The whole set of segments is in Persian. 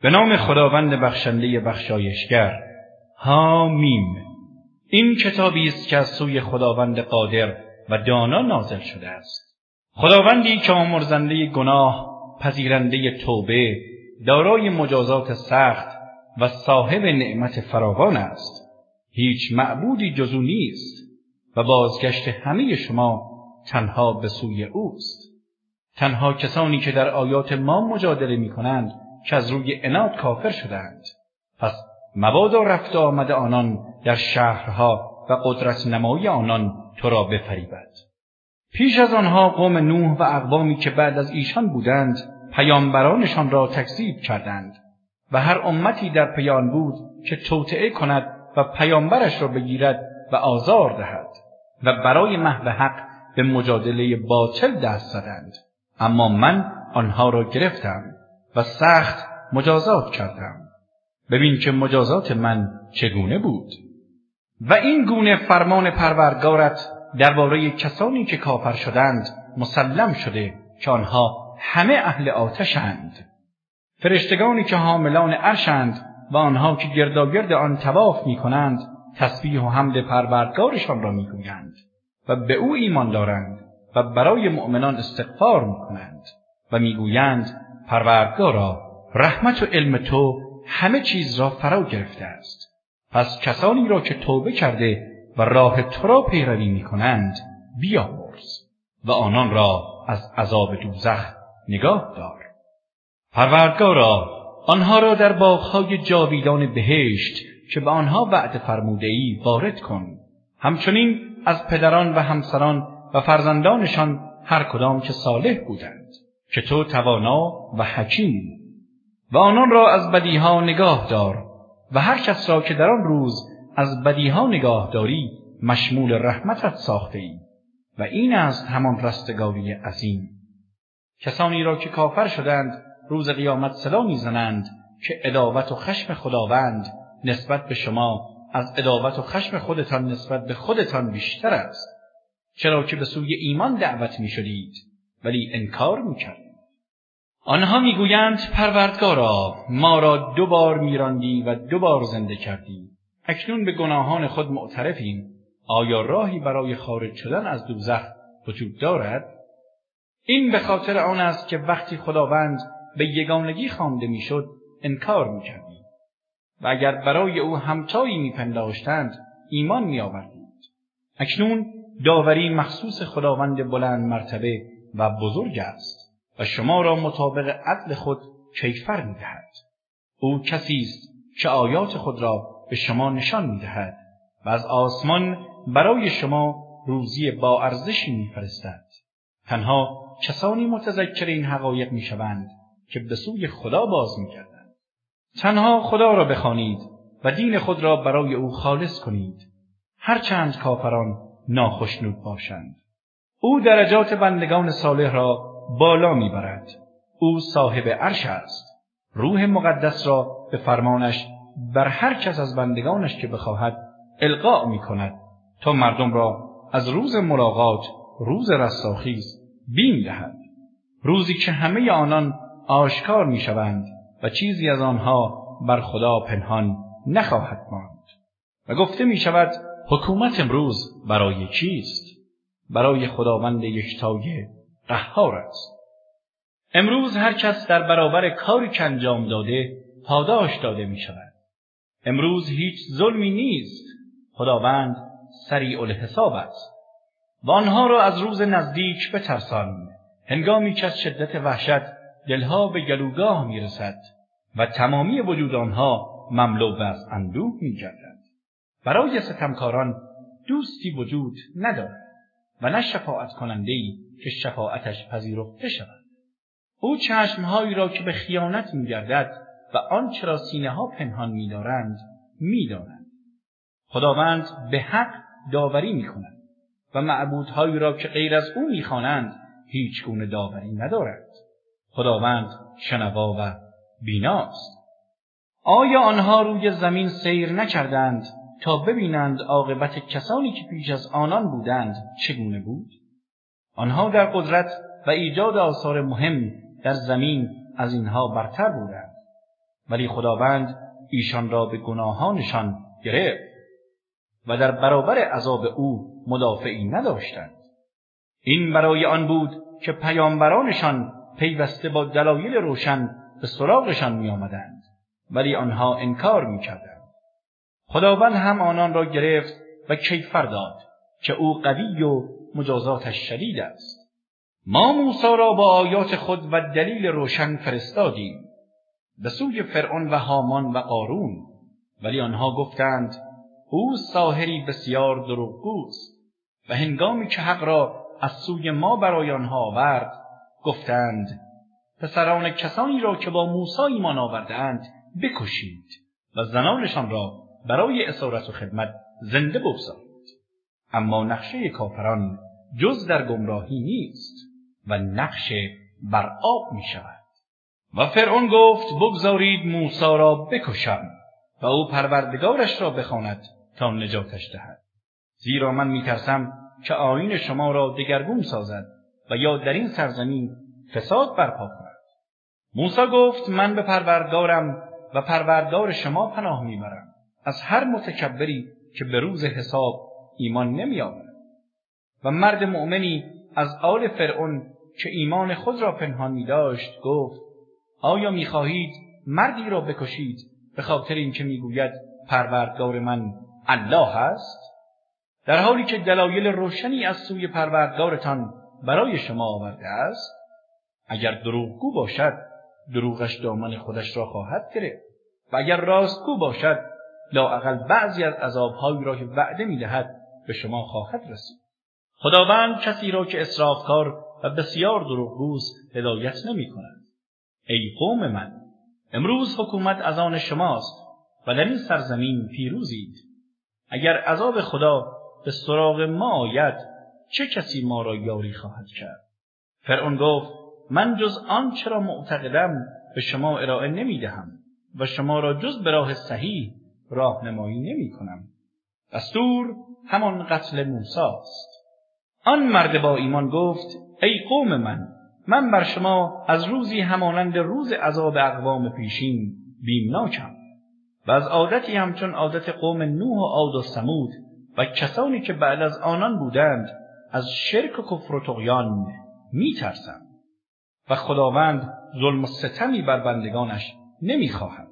به نام خداوند بخشنده بخشایشگر. حامیم. این کتابی است که از سوی خداوند قادر و دانا نازل شده است. خداوندی که آمرزنده گناه، پذیرنده توبه، دارای مجازات سخت و صاحب نعمت فراوان است. هیچ معبودی جز او نیست و بازگشت همه شما تنها به سوی اوست. تنها کسانی که در آیات ما مجادله می کنند که از روی عناد کافر شدند. پس مبادا رفت و آمد آنان در شهرها و قدرت نمایی آنان تو را بفریبد. پیش از آنها قوم نوح و اقوامی که بعد از ایشان بودند پیامبرانشان را تکذیب کردند و هر امتی در پیان بود که توطئه کند و پیامبرش را بگیرد و آزار دهد و برای محو حق به مجادله باطل دست زدند. اما من آنها را گرفتم و سخت مجازات کردم. ببین که مجازات من چگونه بود. و این گونه فرمان پروردگارت درباره کسانی که کافر شدند مسلم شده که آنها همه اهل آتشند. فرشتگانی که حاملان عرشند و آنها که گرداگرد آن طواف می کنند تسبیح و حمد پروردگارشان را می گویند و به او ایمان دارند و برای مؤمنان استغفار می کنند و می گویند پروردگارا رحمت و علم تو همه چیز را فرا گرفته است. پس کسانی را که توبه کرده و راه تو را پیروی می کنند بیامرز و آنان را از عذاب دوزخ نگاه دار. پروردگارا آنها را در باغ‌های جاویدان بهشت که به آنها وعده فرموده‌ای وارد کن. همچنین از پدران و همسران و فرزندانشان هر کدام که صالح بودند که تو توانا و حکیم. و آنان را از بدیها نگاه دار و هر کس را که در آن روز از بدیها نگاه داری مشمول رحمتت ساخته ای و این است همان رستگاری عظیم. کسانی را که کافر شدند روز قیامت صدا می‌زنند که عداوت و خشم خداوند نسبت به شما از عداوت و خشم خودتان نسبت به خودتان بیشتر است. چرا که به سوی ایمان دعوت می‌شدید ولی انکار می‌کردید. آنها میگویند پروردگارا ما را 2 بار میراندی و 2 بار زنده کردی. اکنون به گناهان خود معترفیم. آیا راهی برای خارج شدن از دوزخ وجود دارد؟ این به خاطر آن است که وقتی خداوند به یگانگی خوانده میشد انکار میکردی و اگر برای او همتایی میپنداشتند ایمان میآوردید. اکنون داوری مخصوص خداوند بلند مرتبه و بزرگ است و شما را مطابق عدل خود کیفر می‌دهد. او کسی است که آیات خود را به شما نشان می‌دهد و از آسمان برای شما روزی با ارزشی می‌فرستد. تنها کسانی متذکر این حقایق می‌شوند که به سوی خدا باز می‌گردند. تنها خدا را بخوانید و دین خود را برای او خالص کنید، هرچند کافران ناخشنود باشند. او درجات بندگان صالح را بالا میبرد. او صاحب عرش است. روح مقدس را به فرمانش بر هر کس از بندگانش که بخواهد القا میکند تا مردم را از روز ملاقات، روز رستاخیز بیم دهد. روزی که همه آنان آشکار میشوند و چیزی از آنها بر خدا پنهان نخواهد ماند. و گفته میشود حکومت امروز برای چیست؟ برای خداوند یکتای قهار است. امروز هر کس در برابر کاری که انجام داده پاداش داده می شود. امروز هیچ ظلمی نیست. خداوند سریع الحساب است. و آنها را از روز نزدیک بترسان، هنگامی که از شدت وحشت دلها به گلوگاه می رسد و تمامی وجود آنها مملو از اندوه می گردد. برای ستمکاران دوستی وجود ندارد و نه شفاعت کننده‌ای که شفاعتش پذیرفته شود. او چشمهایی را که به خیانت می‌گردد و آنچه را سینه‌ها پنهان می‌دارند می‌داند. خداوند به حق داوری می‌کند و معبودهایی را که غیر از او می‌خوانند هیچ گونه داوری ندارد. خداوند شنوا و بیناست. آیا آنها روی زمین سیر نکردند تا ببینند عاقبت کسانی که پیش از آنان بودند چگونه بود؟ آنها در قدرت و ایجاد آثار مهم در زمین از اینها برتر بودند ولی خداوند ایشان را به گناهانشان گرفت و در برابر عذاب او مدافعی نداشتند. این برای آن بود که پیامبرانشان پیوسته با دلایل روشن به سراغشان می آمدند، ولی آنها انکار می کردند. خداوند هم آنان را گرفت و کیفر داد که او قوی و مجازاتش شدید است. ما موسی را با آیات خود و دلیل روشن فرستادیم به سوی فرعون و هامان و قارون، ولی آنها گفتند او ساحری بسیار دروغگوست. و هنگامی که حق را از سوی ما برای آنها آورد، گفتند پسران کسانی را که با موسی ایمان آورده‌اند بکشید و زنانشان را برای اسارت و خدمت زنده بگذارید. اما نقشه کافران جز در گمراهی نیست و نقشه بر آب می شود. و فرعون گفت بگذارید موسی را بکشم و او پروردگارش را بخواند تا نجاتش دهد، زیرا من می ترسم که آیین شما را دگرگون سازد و یا در این سرزمین فساد برپا کند. موسی گفت من به پروردگارم و پروردگار شما پناه میبرم از هر متکبری که به روز حساب ایمان نمی آورد. و مرد مؤمنی از آل فرعون که ایمان خود را پنهان می داشت گفت آیا می خواهید مردی را بکشید به خاطر اینکه می گوید پروردگار من الله است، در حالی که دلایل روشنی از سوی پروردگارتان برای شما آورده است؟ اگر دروغگو باشد دروغش دامن خودش را خواهد گرفت و اگر راستگو باشد لااقل بعضی از عذابهایی را که وعده می‌دهد به شما خواهد رسید. خداوند کسی را که اسرافکار و بسیار دروغگوست هدایت نمی‌کند. ای قوم من، امروز حکومت از آن شماست و در این سرزمین پیروزید. اگر عذاب خدا به سراغ ما آید چه کسی ما را یاری خواهد کرد؟ فرعون گفت من جز آنچه را معتقدم به شما ارائه نمی‌دهم و شما را جز به راه صحیح راهنمایی نمی‌کنم. دستور همان قتل موسی است. آن مرد با ایمان گفت ای قوم من بر شما از روزی همانند روز عذاب اقوام پیشین بیمناکم و از عادتی همچون عادت قوم نوح و عاد و ثمود و کسانی که بعد از آنان بودند از شرک و کفر و طغیان می‌ترسم و خداوند ظلم و ستمی بر بندگانش نمی‌خواهد.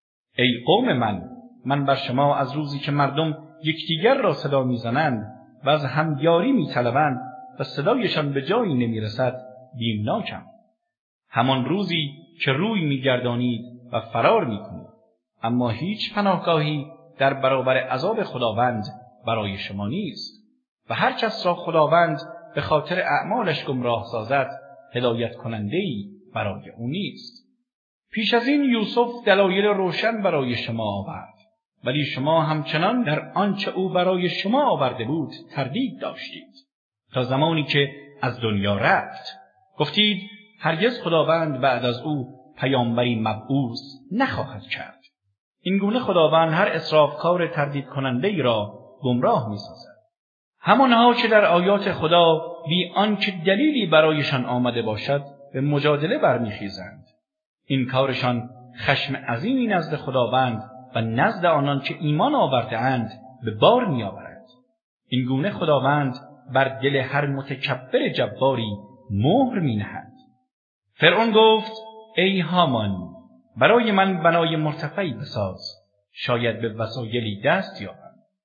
ای قوم من بر شما از روزی که مردم یکدیگر را صدا می‌زنند و از همیاری می‌طلبند و صدایشان به جایی نمی‌رسد بیمناکم. همان روزی که روی می‌گردانید و فرار می‌کنید، اما هیچ پناهگاهی در برابر عذاب خداوند برای شما نیست و هر کس را خداوند به خاطر اعمالش گمراه سازد هدایت کننده‌ای برای او نیست. پیش از این یوسف دلایل روشن برای شما آورد، ولی شما همچنان در آنچه او برای شما آورده بود تردید داشتید تا زمانی که از دنیا رفت. گفتید هرگز خداوند بعد از او پیامبری مبعوث نخواهد کرد. این گونه خداوند هر اسرافکار تردید کننده‌ای را گمراه می‌سازد. همانها که در آیات خدا بی آنکه دلیلی برایشان آمده باشد به مجادله برمیخیزند، این کارشان خشم عظیمی نزد خداوند و نزد آنان که ایمان آورده اند به بار می‌آورد. این گونه خداوند بر دل هر متکبر جباری مهر می‌نهد. فرعون گفت ای هامان، برای من بنای مرتفعی بساز، شاید به وسایلی دست یابم.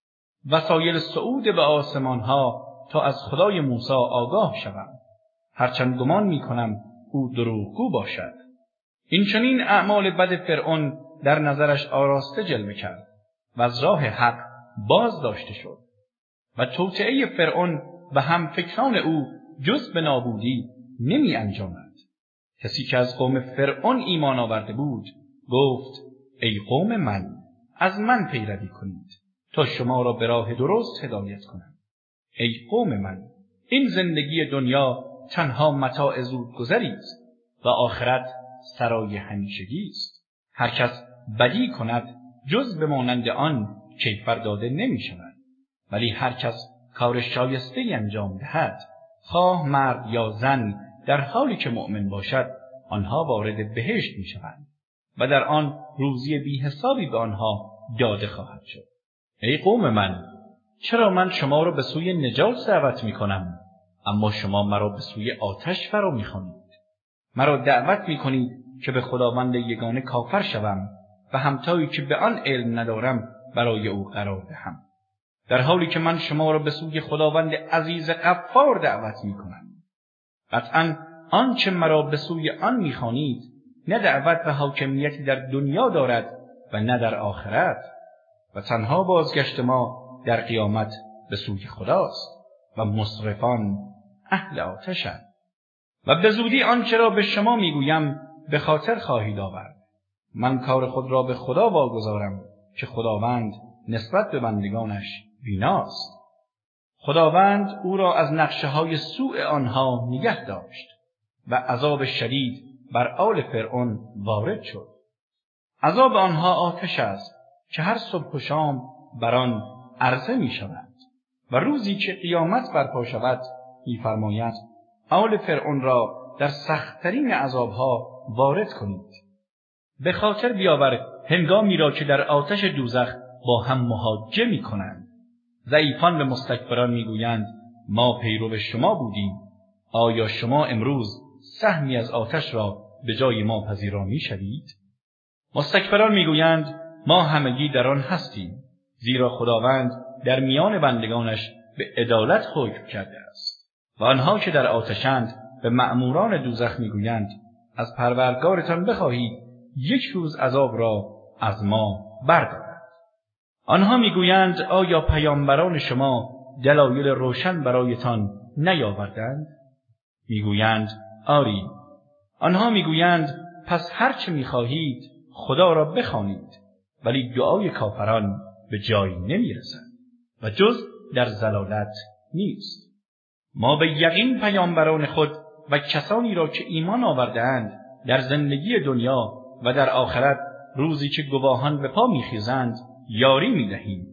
وسایل صعود به آسمانها تا از خدای موسی آگاه شوم، هرچند گمان می‌کنم او دروغگو باشد. این چنین اعمال بد فرعون در نظرش آراسته جلوه کرد و از راه حق باز داشته شد و توطئه فرعون و هم فکران او جز به نابودی نمی انجامد. کسی که از قوم فرعون ایمان آورده بود گفت ای قوم از من پیروی کنید تا شما را به راه درست هدایت کنم. ای قوم این زندگی دنیا تنها متاع زودگذری است و آخرت سرای همیشگی است. هر کس بدی کند جز به مانند آن کیفر داده نمی شود، ولی هر کس کار شایسته‌ای انجام دهد، خواه مرد یا زن، در حالی که مؤمن باشد، آنها وارد بهشت می شوند و در آن روزی بی حسابی به آنها داده خواهد شد. ای قوم من، چرا من شما را به سوی نجات دعوت می کنم، اما شما مرا به سوی آتش فرا می خوانید؟ مرا دعوت می کنید که به خداوند یگانه کافر شوم و همتایی که به آن علم ندارم برای او قرار دهم، در حالی که من شما را به سوی خداوند عزیز غفار دعوت می کنم. قطعاً آنچه مرا به سوی آن می خوانید نه دعوت و حاکمیتی در دنیا دارد و نه در آخرت، و تنها بازگشت ما در قیامت به سوی خداست و مسرفان اهل آتشند. و به زودی آنچه را به شما میگویم به خاطر خواهید آورد. من کار خود را به خدا واگذارم که خداوند نسبت به بندگانش بیناست. خداوند او را از نقشه‌های سوء آنها نگه داشت و عذاب شدید بر آل فرعون وارد شد. عذاب آنها آتش است که هر صبح و شام بر آن عرضه می شود و روزی که قیامت برپا شود می‌فرماید آل فرعون را در سخت‌ترین عذابها وارد کنید. به خاطر بیاور هنگامی را که در آتش دوزخ با هم محاجه می‌کنند. ضعیفان به مستکبران می‌گویند ما پیرو شما بودیم، آیا شما امروز سهمی از آتش را به جای ما پذیرا می‌شوید؟ مستکبران می‌گویند ما همگی در آن هستیم، زیرا خداوند در میان بندگانش به عدالت حکم کرده است. و آنها که در آتشند به مأموران دوزخ می‌گویند از پروردگارتان بخواهید یک روز عذاب را از ما بردارد. آنها می‌گویند آیا پیامبران شما دلایل روشن برایتان نیاوردند؟ می‌گویند آری. آنها می‌گویند پس هر چه می‌خواهید خدا را بخوانید، ولی دعای کافران به جایی نمی‌رسد و جز در ضلالت نیست. ما به یقین پیامبران خود و کسانی را که ایمان آورده‌اند در زندگی دنیا و در آخرت روزی که گواهان به پا می‌خیزند یاری می‌دهیم،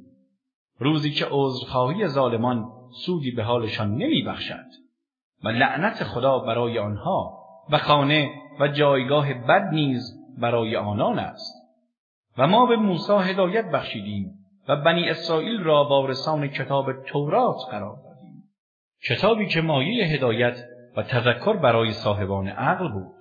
روزی که عذرخواهی ظالمان سودی به حالشان نمی‌بخشد و لعنت خدا برای آنها و خانه و جایگاه بد نیز برای آنان است. و ما به موسی هدایت بخشیدیم و بنی اسرائیل را وارثان کتاب تورات قرار دادیم، کتابی که مایه هدایت و تذکر برای صاحبان عقل بود.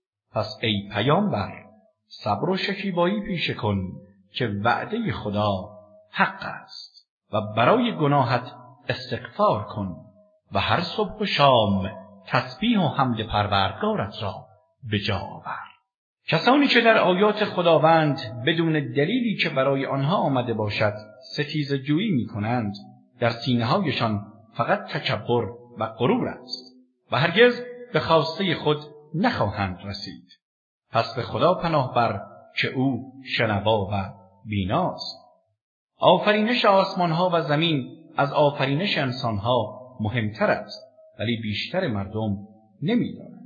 پس ای پیامبر صبر و شکیبایی پیشه کن که وعده خدا حق است و برای گناهت استغفار کن و هر صبح و شام تسبیح و حمد پروردگارت را به جا آور. کسانی که در آیات خداوند بدون دلیلی که برای آنها آمده باشد ستیزه جویی می کنند، در سینه‌هایشان فقط تکبر و غرور است و هرگز به خواسته خود نخواهند رسید. پس به خدا پناه بر که او شنوا و بیناست. آفرینش آسمانها و زمین از آفرینش انسانها مهمتر است، ولی بیشتر مردم نمی‌دانند.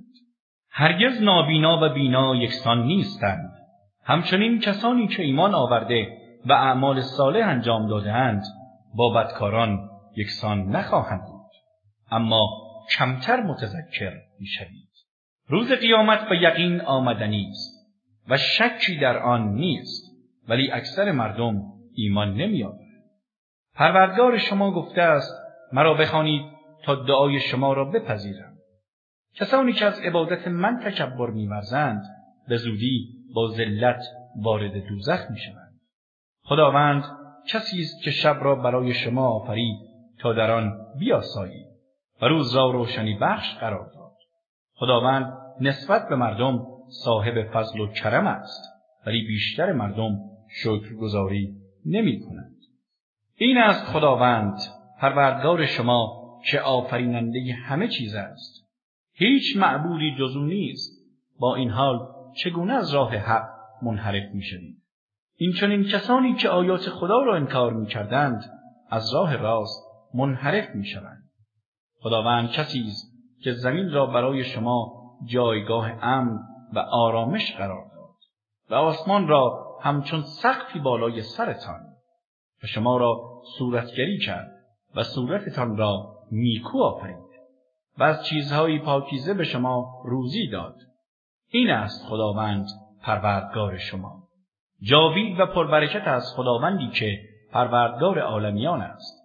هرگز نابینا و بینا یکسان نیستند. همچنین کسانی که ایمان آورده و اعمال صالح انجام داده‌اند با بدکاران یکسان نخواهند بود، اما کمتر متذکر می‌شوید. روز قیامت به یقین آمدنی است و شکی در آن نیست، ولی اکثر مردم ایمان نمی‌آورند. پروردگار شما گفته است مرا بخوانید تا دعای شما را بپذیرم. کسانی که از عبادت من تکبر می‌ورزند به زودی با ذلت وارد دوزخ می‌شوند. خداوند کسی است که شب را برای شما آفرید تا در آن بیاسایید و روز را روشنی بخش قرار داد. خداوند نسبت به مردم صاحب فضل و کرم است، ولی بیشتر مردم شکرگزاری نمی‌کنند. این است خداوند پروردگار شما که آفریننده همه چیز است. هیچ معبودی جز او نیست. با این حال چگونه از راه حق منحرف می‌شوید؟ این چنین کسانی که آیات خدا را انکار می‌کردند از راه راست منحرف می‌شوند. خداوند کسی است که زمین را برای شما جایگاه امن و آرامش قرار داد و آسمان را همچون سقفی بالای سرتان و شما را صورتگری کرد و صورتتان را نیکو آفرید و از چیزهای پاکیزه به شما روزی داد. این است خداوند پروردگار شما. جاوید و پربرکت از خداوندی که پروردگار عالمیان است.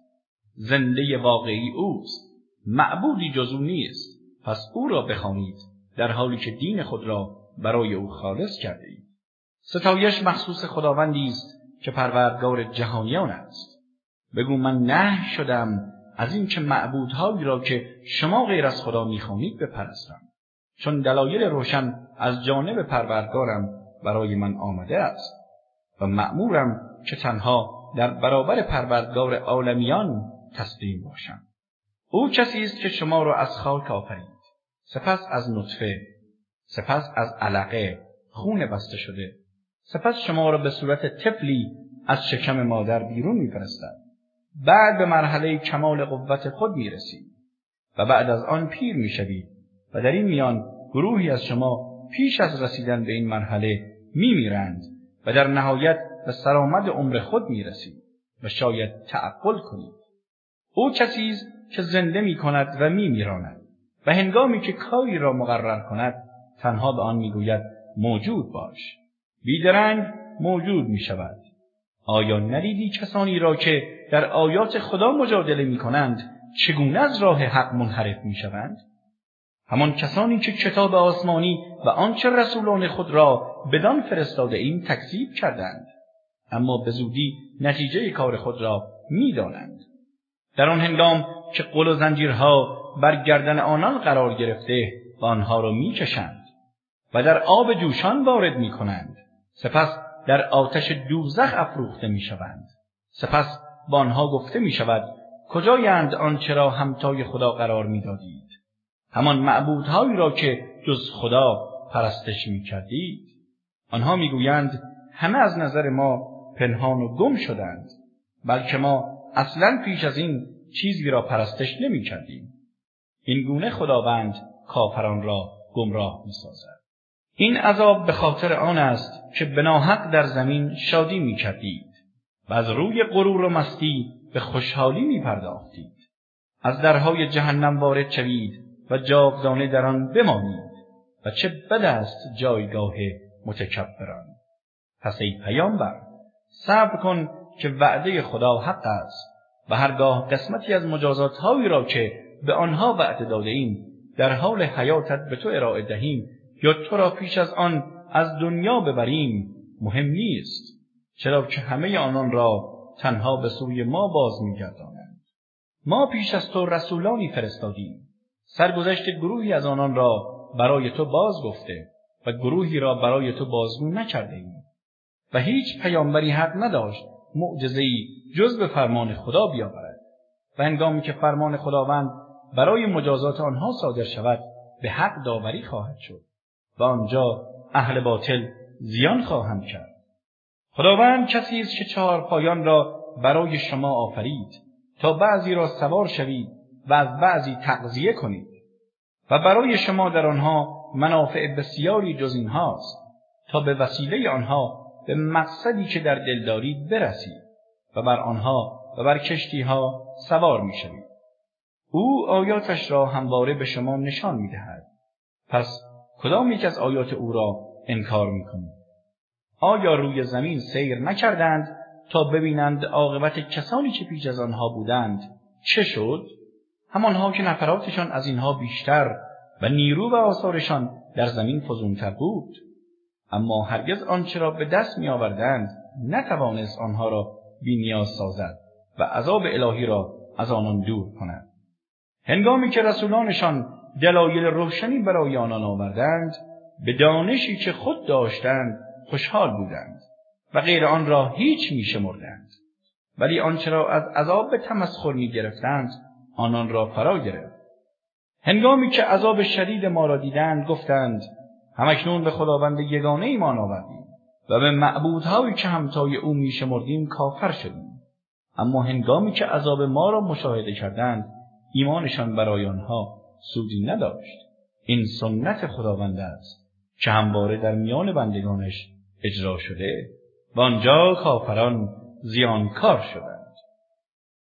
زنده واقعی اوست، معبودی جز او نیست، پس او را بخوانید در حالی که دین خود را برای او خالص کرده اید. ستایش مخصوص خداوندی است که پروردگار جهانیان است. بگو من نهی شدم از این که معبودهایی را که شما غیر از خدا می‌خوانید بپرستم، چون دلایل روشن از جانب پروردگارم برای من آمده است و مأمورم که تنها در برابر پروردگار عالمیان تسلیم باشم. او کسی است که شما را از خاک آفرید، سپس از نطفه، سپس از علقه خون بسته شده، سپس شما را به صورت طفلی از شکم مادر بیرون می‌فرستد. بعد به مرحله کمال قوت خود می‌رسید و بعد از آن پیر می‌شوید و در این میان گروهی از شما پیش از رسیدن به این مرحله می‌میرند و در نهایت به سرآمد عمر خود می‌رسید و شاید تعقل کنید. او کسی است که زنده می‌کند و می‌میراند و هنگامی که کاری را مقرر کند تنها به آن می‌گوید موجود باش. بیدرنگ موجود می‌شود. آیا ندیدی کسانی را که در آیات خدا مجادله می‌کنند چگونه از راه حق منحرف می‌شوند؟ همان کسانی که کتاب آسمانی و آنچه رسولان خود را بدان فرستاده ایم تکذیب کردند، اما به زودی نتیجه کار خود را می‌دانند. در آن هنگام که غل و زنجیرها بر گردن آنان قرار گرفته و آنها را می‌کشند و در آب جوشان وارد می‌کنند، سپس در آتش دوزخ افروخته می‌شوند. سپس با آنها گفته می‌شود کجایند آنچه را همتای خدا قرار می‌دادید؟ همان معبودهایی را که جز خدا پرستش می‌کردید. آنها می‌گویند همه از نظر ما پنهان و گم شدند، بلکه ما اصلاً پیش از این چیزی را پرستش نمی‌کردیم. این گونه خداوند کافران را گمراه می‌سازد. این عذاب به خاطر آن است که بناحق در زمین شادی می‌کردید و از روی غرور و مستی به خوشحالی می‌پرداختید. از درهای جهنم وارد شوید و جاودانه در آن بمانید و چه بد است جایگاه متکبران. پس ای پیامبر صبر کن که وعده خدا حق است و هرگاه قسمتی از مجازات‌هایی را که به آنها وعده داده ایم در حال حیاتت به تو ارائه دهیم یا تو را پیش از آن از دنیا ببریم مهم نیست، چرا که همه آنان را تنها به سوی ما باز می‌گردانند. ما پیش از تو رسولانی فرستادیم، سرگذشت گروهی از آنان را برای تو باز گفته و گروهی را برای تو بازگو نکرده ایم و هیچ پیامبری حق نداشت معجزه‌ای جز به فرمان خدا بیاورد و هنگامی که فرمان خداوند برای مجازات آنها صادر شود به حق داوری خواهد شد و آنجا اهل باطل زیان خواهند کرد. خداوند کسی است که چهار پایان را برای شما آفرید تا بعضی را سوار شوید و از بعضی تغذیه کنید و برای شما در آنها منافع بسیاری جز این هاست تا به وسیله آنها به مقصدی که در دل دارید برسید و بر آنها و بر کشتیها سوار می شوید. او آیاتش را همواره به شما نشان می دهد. پس کدام یک از آیات او را انکار می کنید؟ آیا روی زمین سیر نکردند تا ببینند عاقبت کسانی که پیش از آنها بودند چه شد؟ همانها که نفراتشان از اینها بیشتر و نیرو و آثارشان در زمین فزونتر بود، اما هرگز آنچه را به دست می آوردند نتوانست آنها را بی نیاز سازد و عذاب الهی را از آنان دور کند. هنگامی که رسولانشان دلایل روشنی برای آنان آوردند، به دانشی که خود داشتند خوشحال بودند و غیر آن را هیچ می شمردند، ولی آنچه را از عذاب به تمسخر می گرفتند آنان را فرا گرفت. هنگامی که عذاب شدید ما را دیدند گفتند همکنون به خداوند یگانه ایمان آوردیم و به معبودهایی که همتای او می شمردیم کافر شدیم. اما هنگامی که عذاب ما را مشاهده کردند ایمانشان برای آنها سودی نداشت. این سنت خداوند است که همواره در میان بندگانش اجرا شده و آنجا کافران زیانکار شدند.